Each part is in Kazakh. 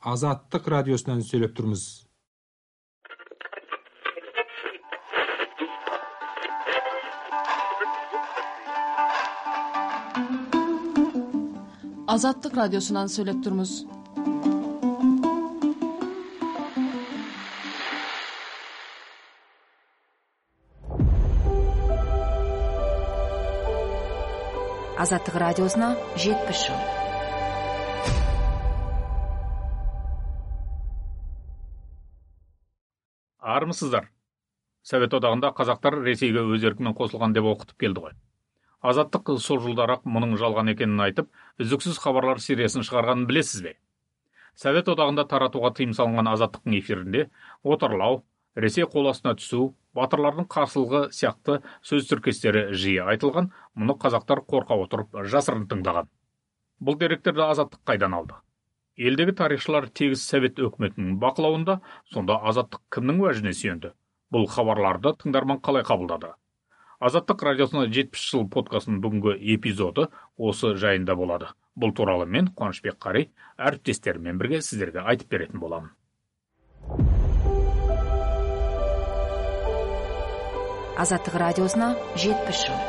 Азаттык радиосунан сүйлөп турмуз. Азаттык радиосунан сүйлөп турмуз. Азаттык радиосуна 70 жыл. Армысыздар. Совет одағында қазақтар Ресейге өз еркімен қосылған деп оқытып келді ғой. Азаттық сол жылдарақ мұның жалған екенін айтып, үздіксіз хабарлар сериясын шығарғанын білесіз бе? Совет одағында таратуға тыйым салынған Азаттықтың эфирінде отарлау, Ресей қол астына түсу, батырлардың қарсылығы сияқты сөз тіркестері жиі айтылған, мұны қазақтар қорқа отырып жасырын тыңдаған. Бұл деректерді Азаттық қайдан алды? Елдегі тарихшылар тегіс Совет өкіметінің бақылауында, сонда Азаттық кімнің уәжіне сүйенді? Бұл хабарларды тыңдарман қалай қабылдады? Азаттық радиосына 70 жыл подкастының бүгінгі эпизоды осы жайында болады. Бұл туралы мен, Қуанышбек Қари, әріптестеріммен бірге сіздерге айтып беретін боламын. Азаттык радиосуна 70 жыл.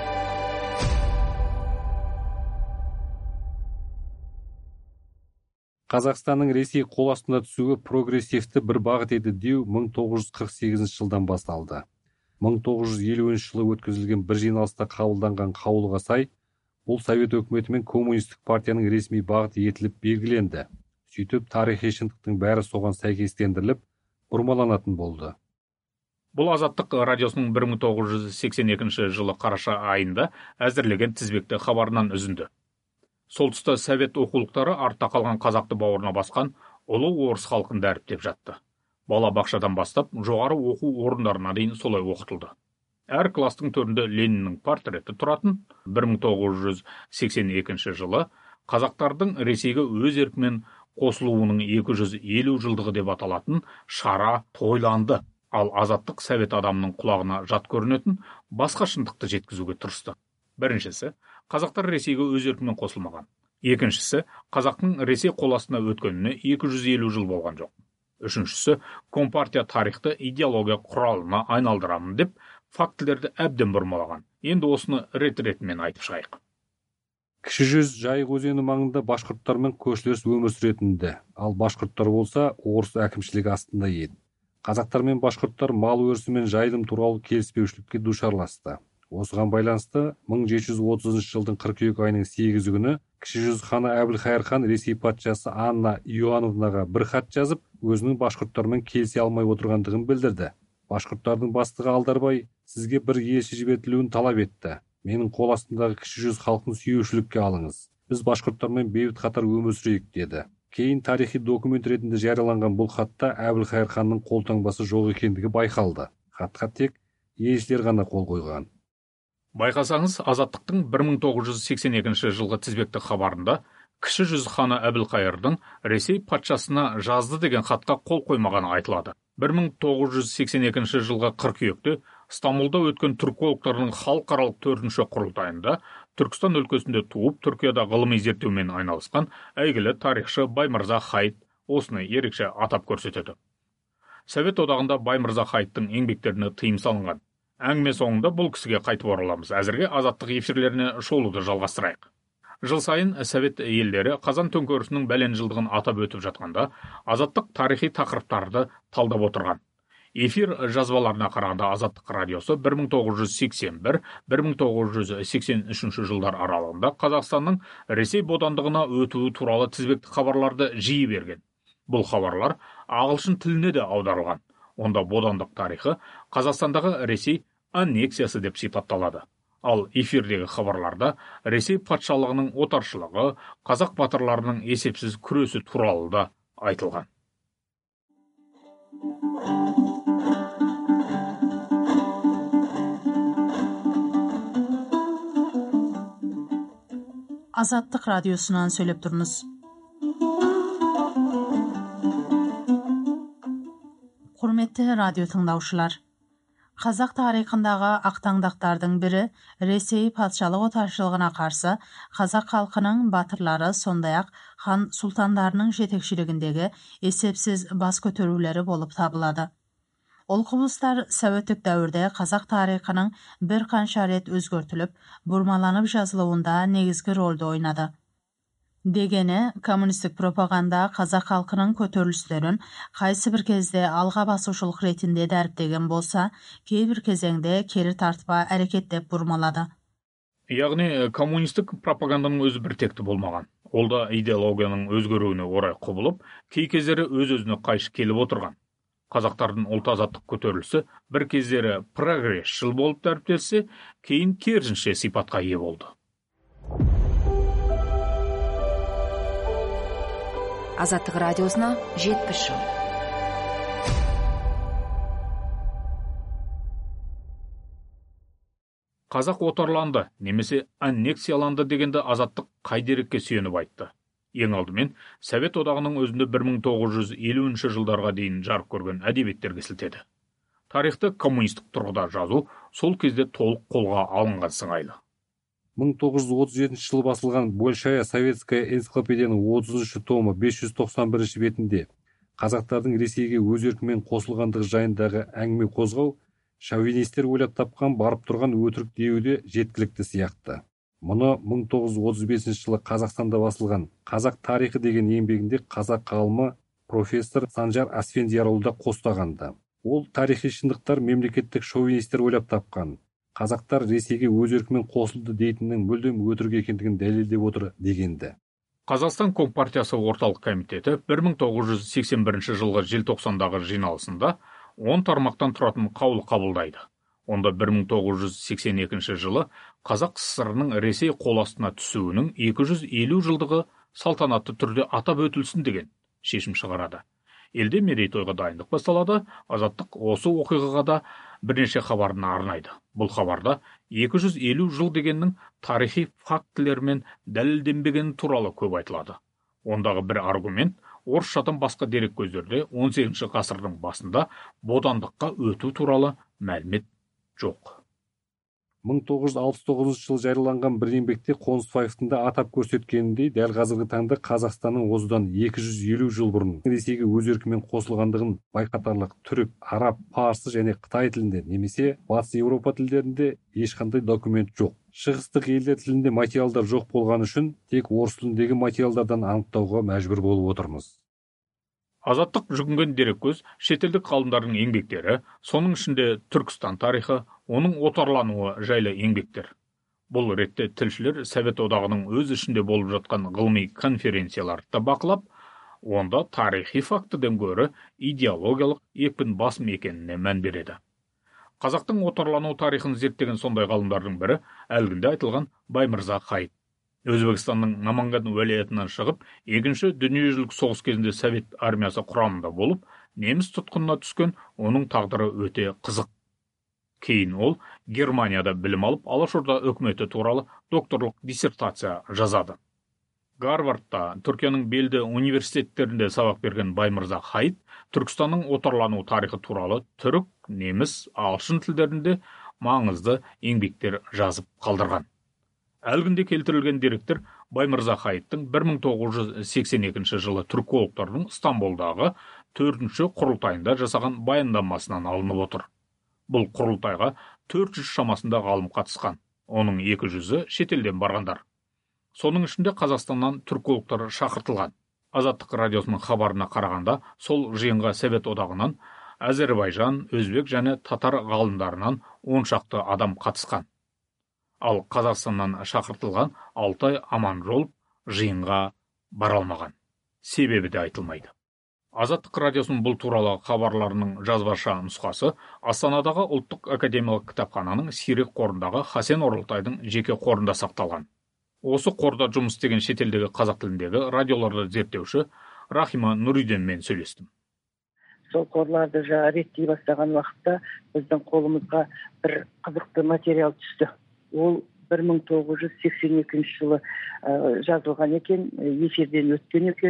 Қазақстанның Ресей қол астына түсуі прогрессивті бір бағыт еді деу 1948 жылдан басталды. 1950 жылы өткізілген бір жиналыста қабылданған қаулыға сай, бұл Совет өкіметі мен коммунистік партияның ресми бағыты етіліп белгіленді. Сөйтіп, тарихи шындықтың бәрі соған сәйкестендіріліп, бұрмаланатын болды. Бұл Азаттық радиосының 1982 жылы қараша айында әзірлеген тізбекті хабарынан үзінді. Сол тұста Совет оқулықтары артта қалған қазақты бауырына басқан ұлы орыс халқын дәріптеп жатты. Бала бақшадан бастап жоғары оқу орындарына дейін солай оқытылды. Әр кластың төрінде Лениннің портреті тұратын 1982 жылы қазақтардың Ресейге өз еркімен қосылуының 250 жылдығы деп аталатын шара тойланды. Ал Азаттық Совет адамының құлағына жат көрінетін басқа шындықты жеткізуге тырысты. Біріншісі, қазақтар Ресейге өз еркімен қосылмаған. Екіншісі, қазақтың Ресей қол астына өткеніне 250 жыл болған жоқ. Үшіншісі, компартия тарихты идеология құралына айналдырамын деп фактілерді әбден бұрмалаған. Енді осыны рет-ретімен айтып шығайық. Кіші жүз Жайық өзені маңында башқұрттар мен көршілес өмір сүретінді, ал башқұрттар болса орыс әкімшілігі астында еді. Қазақтар мен башқұрттар мал өрісі мен жайылым туралы келіспеушілікке душарласты. Осыған байланысты 1730 жылдың қыркүйек айының 8 күні кіші жүз ханы Әбілқайыр хан Ресей патшасы Анна Иоановнаға бір хат жазып, өзінің башқұрттармен келісе алмай отырғандығын білдірді. Башқұрттардың бастығы Алдарбай сізге бір елші жіберілуін талап етті. Менің қол астындағы кіші жүз халқын сүйеушілікке алыңыз. Біз башқұрттармен бейбіт қатар өмір сүрейік деді. Кейін тарихи документ ретінде жарияланған бұл хатта Әбілқайыр ханның қолтаңбасы жоқ екендігі байқалды. Хатқа тек елшілер ғана қол қойған. Байқасаңыз, Азаттықтың 1982 жылғы тізбекті хабарында кіші жүз ханы Әбілқайырдың Ресей патшасына жазды деген хатқа қол қоймағаны айтылады. 1982 жылғы қыркүйекте Стамбулда өткен түркологтардың халықаралық 4-ші құрылтайында Түркістан өлкесінде туып, Түркияда ғылыми зерттеумен айналысқан әйгілі тарихшы Баймырза Хайт осыны ерекше атап көрсетеді. Совет одағында Баймырза Хайттың еңбектеріне тыйым салынған. Әңгіме соңында бұл кісіге қайтып ораламыз. Әзірге Азаттық эфирлеріне шолуды жалғастырайық. Жыл сайын Совет елдері Қазан төңкерісінің бәлен жылдығын атап өтіп жатқанда, Азаттық тарихи тақырыптарды талдап отырған. Эфир жазбаларына қарағанда Азаттық радиосы 1981-1983 жылдар аралығында Қазақстанның Ресей бодандығына өтуі туралы тізбекті хабарларды жиі берген. Бұл хабарлар ағылшын тіліне де аударылған. Онда бодандық тарихы Қазақстандағы Ресей аннексиясы деп сипатталады. Ал эфирдегі хабарларда Ресей патшалығының отаршылығы, қазақ батырларының есепсіз күресі туралы да айтылған. Азаттык радиосунан сөйлөп турмуз. Құрметті радио тыңдаушылар, Қазақ тарихындағы ақтаңдақтардың бірі Ресей патшалық отаршылығына қарсы қазақ халқының батырлары, сондай-ақ хан сұлтандарының жетекшілігіндегі есепсіз бас көтерулері болып табылады. Ол құбылыстар советтік дәуірде қазақ тарихының бір қанша рет өзгертіліп, бұрмаланып жазылуында негізгі рөлді ойнады. Дегені, коммунистік пропаганда қазақ халқының көтерілістерін қайсы бір кезде алға басушылық ретінде дәріптеген болса, кейбір кезеңде кері тартпа әрекет деп бұрмалады. Яғни коммунистік пропаганданың өзі біртекті болмаған. Ол да идеологияның өзгеруіне орай құбылып, кей кездері өз-өзіне қайшы келіп отырған. Қазақтардың ұлт азаттық көтерілісі бір кездері прогрессшіл болып дәріптелсе, кейін керісінше сипатқа ие болды. Азаттық радиосына 70 жыл. Қазақ отарланды, немесе аннексияланды дегенді азаттық қай дерекке сүйеніп айтты? Ең алдымен, Совет одағының өзінде 1950 жылдарға дейін жарық көрген әдебиеттерге сілтеді. Тарихты коммунистік тұрғыда жазу сол кезде толық қолға алынған сыңайлы. 1937 жылы басылған Большая советская энциклопедияның 30 томы 591 бетінде қазақтардың Ресейге өз еркімен қосылғандығы жайындағы әңгіме қозғау шовинистер ойлап тапқан барып тұрған өтірік деуде жеткілікті сияқты. Мұны 1935 жылы Қазақстанда басылған Қазақ тарихы деген еңбегінде қазақ ғалымы профессор Санжар Асфендиярұлы да қостағанда. Ол тарихи шындықтар мемлекеттік шовинистер ойлап тапқан. Қазақтар Ресейге өз еркімен қосылды дейтіннің мүлдем өтірік екендігін дәлелдеп отыр дегенді. Қазақстан Компартиясы орталық комитеті 1981 жылғы желтоқсандағы жиналысында 10 тармақтан тұратын қаулы қабылдайды. Онда 1982 жылы Қазақ СССР-ның Ресей қол астына түсуінің 250 жылдығы салтанатты түрде атап өтілсін деген шешім шығарады. Елде мерейтойға дайындық басталады, азаттық осы оқиғаға да бірнеше хабарын арнайды. Бұл хабарда 250 жыл дегеннің тарихи фактілермен дәлелденбегені туралы көп айтылады. Ондағы бір аргумент, орысшадан басқа дерек көздерде 18 ғасырдың басында бодандыққа өту туралы мәлімет жоқ. 1969 жылы жарияланған бір еңбекте Қонысбаевтың да атап көрсеткеніндей, дәл қазіргі таңда Қазақстанның осыдан 250 жыл бұрын Ресейге өз еркімен қосылғандығын байқатарлық түрік, араб, парсы және қытай тілінде немесе батыс Еуропа тілдерінде ешқандай документ жоқ. Шығыстық елдер тілінде материалдар жоқ болған үшін тек орыс тіліндегі материалдардан анықтауға мәжбүр болып отырмыз. Азаттық жүгінген дереккөз шетелдік ғалымдардың еңбектері, соның ішінде Түркістан тарихы, оның отарлануы жайлы еңбектер. Бұл ретте тілшілер Совет одағының өз ішінде болып жатқан ғылыми конференцияларды бақылап, онда тарихи фактіден гөрі идеологиялық екпін басым екеніне мән береді. Қазақтың отарлану тарихын зерттеген сондай ғалымдардың бірі әлгінде айтылған Баймырза Хайып. Өзбекстанның Наманган уәлаятынан шығып, екінші дүниежүзілік соғыс кезінде Совет армиясы құрамында болып, неміс тұтқынына түскен, оның тағдыры өте қызық. Кейін ол Германияда білім алып, Алашорда үкіметі туралы докторлық диссертация жазады. Гарвардта, Түркияның белді университеттерінде сабақ берген Баймырза Хайып, Түркістанның отарлану тарихы туралы түрік, неміс, ағылшын тілдерінде маңызды еңбектер жазып қалдырған. Әлгінде келтірілген деректер Баймырза Хайыптың 1982 жылы түркологтардың Стамбулдағы 4-ші құрылтайында жасаған баяндамасынан алынып отыр. Бұл құрылтайға 400 шамасында ғалым қатысқан, оның 200-і шетелден барғандар. Соның ішінде Қазақстаннан түркологтар шақыртылған. Азаттық радиосының хабарына қарағанда, сол жиынға Совет одағынан, Әзербайжан, Өзбек және татар ғалымдарынан 10 шақты адам қатысқан. Ал Қазақстаннан шақыртылған Алтай Аманжолов жиынға бара алмаған. Себебі де айтылмайды. Азаттық радиосының бұл туралы хабарларының жазбаша нұсқасы Астанадағы ұлттық академиялық кітапхананың сирек қорындағы Хасен Оралтайдың жеке қорында сақталған. Осы қорда жұмыс істеген шетелдегі қазақ тіліндегі радиоларды зерттеуші Рахима Нұриденмен сөйлестім. Сол қорларды реттей бастаған уақытта біздің қолымызға бір қызықты материал түсті. Ол 1982 жылы жазылған екен, эфирден өткен екен.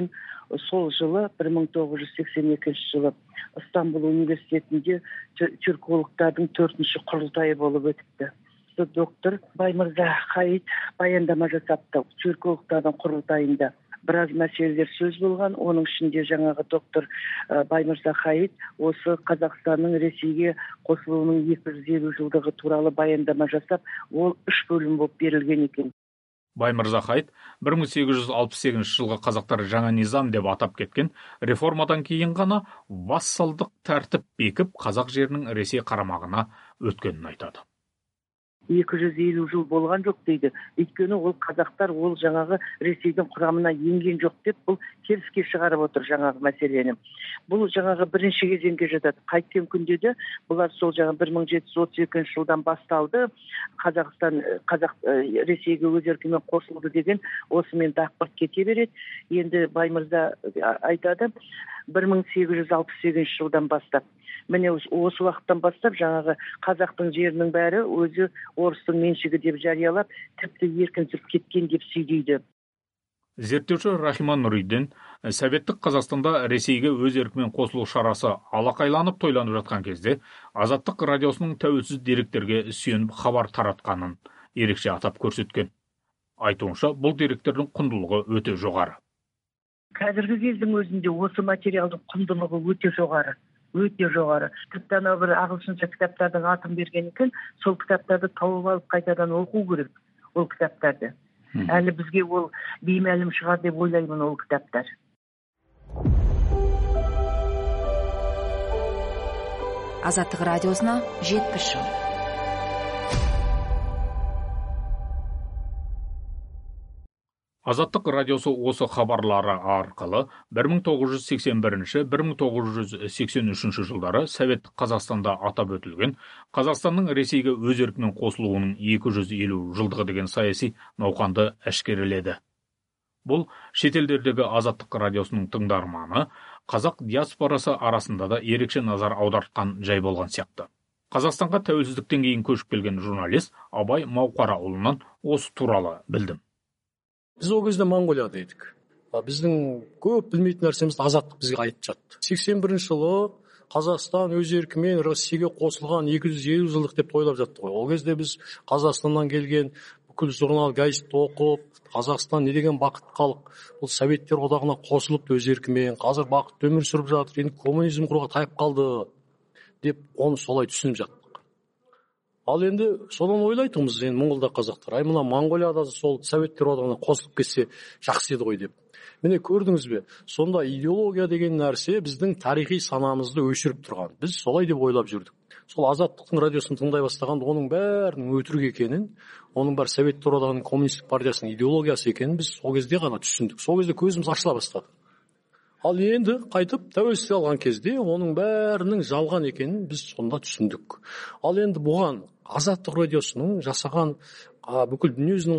сол жылы 1982 жылы Ыстамбул университетінде тюркологтардың 4-ші құрылтайы болып өтіпті. Доктор Баймырза Хаит баяндама жасапты. Тюркологтардың құрылтайында біраз мәселелер сөз болған. Оның ішінде жаңағы доктор Баймырза Хаит осы Қазақстанның Ресейге қосылуының 250 жылдығы туралы баяндама жасап, ол 3 бөлім болып берілген екен. Баймырза Хаит 1868 жылғы қазақтар жаңа низам деп атап кеткен реформадан кейін ғана вассалдық тәртіп бекіп қазақ жерінің Ресей қарамағына өткенін айтады. 250 жыл болған жоқ дейді. Өйткені ол қазақтар ол жаңағы Ресейдің құрамына енген жоқ деп бұл теріске шығарып отыр жаңағы мәселені. Бұл жаңағы бірінші кезеңге жатады. Қайткен күнде де бұлар сол жаңағы 1732 жылдан басталды. Қазақ Ресейге өз еркімен қосылды деген осымен дақпырт кете береді. Енді Баймырза айтады 1868 жылдан бастап. Міне осы уақыттан бастап жаңағы қазақтың жерінің бәрі өзі орыстың меншігі деп жариялап, тіпті еркінсіп кеткен деп сөйлейді. Зерттеуші Рахима Нұриден Советтік Қазақстанда Ресейге өз еркімен қосылу шарасы алақайланып тойланып жатқан кезде Азаттық радиосының тәуелсіз деректерге сүйеніп хабар таратқанын ерекше атап көрсеткен. Айтуынша, бұл деректердің құндылығы өте жоғары. Қазіргі кездің өзінде осы материалдың құндылығы өте жоғары. Тіпті анау бір ағылшынша кітаптардың атын берген екен, сол кітаптарды тауып алып қайтадан оқу керек, ол кітаптарды. Әлі бізге ол беймәлім шығар деп ойлаймын ол кітаптар. Азаттық радиосына 70 жыл. Азаттық радиосы осы хабарлары арқылы 1981-1983 жылдары Советтік Қазақстанда атап өтілген Қазақстанның Ресейге өз еркімен қосылуының 250 жылдығы деген саяси науқанды әшкереледі. Бұл шетелдердегі Азаттық радиосының тыңдарманы қазақ диаспорасы арасында да ерекше назар аудартқан жай болған сияқты. Қазақстанға тәуелсіздіктен кейін көшіп келген журналист Абай Мауқараұлынан осы туралы білдім. Біз ол кезде Монғолияда едік. Біздің көп білмейтін нәрсемізді Азаттық бізге айтып жатты. 81 жылы Қазақстан өз еркімен Ресейге қосылған 250 жылдық деп тойлап жатты ғой. Ол кезде біз Қазақстаннан келген бүкіл журнал газет оқып, Қазақстан не деген бақытты халық, бұл Советтер одағына қосылып өз еркімен, қазір бақытты өмір сүріп жатыр, енді коммунизм құруға тайып қалды деп оны солай түсініп жатты. Ал енді содан ойлайтынбыз енді Монғолда қазақтар. Ай мына Монғолияда сол Советтер одағына қосылып кетсе жақсы еді ғой деп. Міне көрдіңіз бе? Сонда идеология деген нәрсе біздің тарихи санамызды өшіріп тұрған. Біз солай деп ойлап жүрдік. Сол Азаттықтың радиосын тыңдай бастағанда оның бәрінің өтірік екенін, оның бәрі Советтер одағының коммунистік партиясының идеологиясы екенін біз сол кезде ғана түсіндік. Сол кезде көзіміз ашыла бастады. Ал енді қайтып тәуелсіздік алған кезде оның бәрінің жалған екенін біз сонда түсіндік. Ал енді бұған Азаттық радиосының жасаған бүкіл дүниежүзінің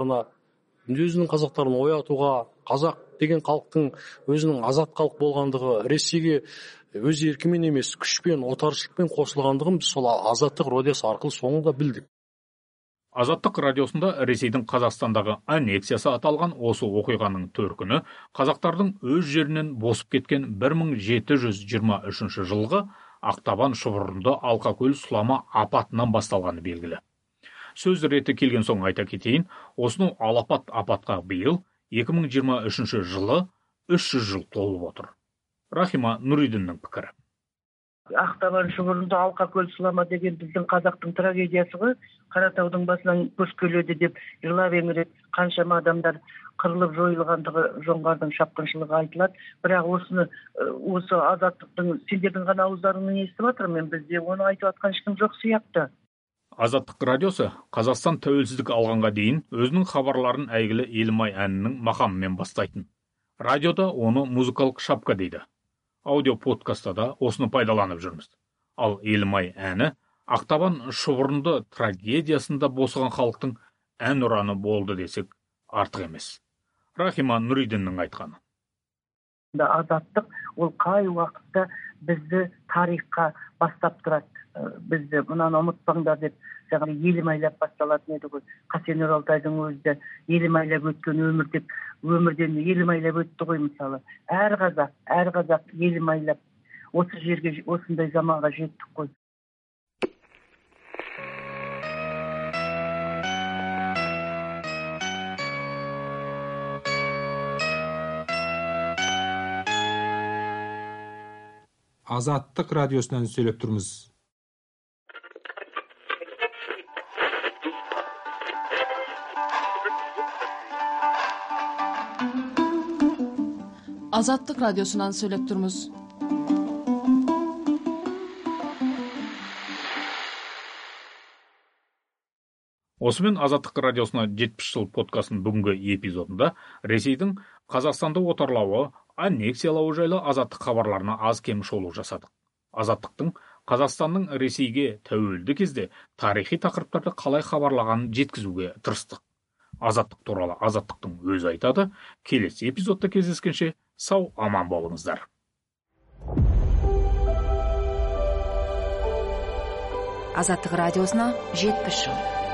қазақтарын оятуға, қазақ деген халықтың өзінің азат халық болғандығы, Ресейге өз еркімен емес, күшпен, отаршылықпен қосылғандығын біз сол Азаттық радиосы арқылы соңында білдік. Азаттық радиосында Ресейдің Қазақстандағы аннексиясы аталған осы оқиғаның төркіні қазақтардың өз жерінен босып кеткен 1723 жылғы Ақтабан шұбырынды Алқакөл сұлама апатынан басталғаны белгілі. Сөз реті келген соң айта кетейін, осының апатқа биыл 2023 жылы 300 жыл толып отыр. Рахима Нұридиннің пікірі. Ақтабан шұбырынды Алқакөл сұлама деген біздің қазақтың трагедиясы ғой. Қаратаудың басынан көшкеледі деп жылап еңіреп қаншама адамдар қырылып жойылғандығы жоңғардың шапқыншылығы айтылады. Бірақ осы Азаттықтың сендердің ғана ауыздарыңнан естіп отырмын, бізде оны айтып атқан ешкім жоқ сияқты. Азаттық радиосы Қазақстан тәуелсіздік алғанға дейін өзінің хабарларын әйгілі Елімай әнінің мақамымен бастайтын. Радиода оны музыкалық шапка дейді. Аудио подкастта да осыны пайдаланып жүрміз. Ал Елімай әні Ақтабан шұбырынды трагедиясында босыған халықтың ән ұраны болды десек артық емес. Рахима Нұридиннің айтқаны. Азаттық ол қай уақытта бізді тарихқа бастап тұрады. бізді мынаны ұмытпаңдар деп жаңағы елім айлап басталатын еді ғой. Қасен Оралтайдың өзі де елім айлап өткен өмір деп өмірден елім айлап өтті ғой мысалы. Әр қазақ елім айлап осы жерге осындай заманға жеттік қой. Азаттық радиосынан сөйлеп тұрмыз. Азаттық радиосынан сөйлеп тұрмыз. Осымен Азаттық радиосына 70 жыл подкастының бүгінгі эпизодында Ресейдің Қазақстанды отарлауы, аннексиялауы жайлы азаттық хабарларына аз кем шолу жасадық. Азаттықтың Қазақстанның Ресейге тәуелді кезде тарихи тақырыптарды қалай хабарлағанын жеткізуге тырыстық. Азаттық туралы Азаттықтың өзі айтады. Келесі эпизодта кездескенше сау аман болыңыздар. Азаттық радиосына 70 жыл.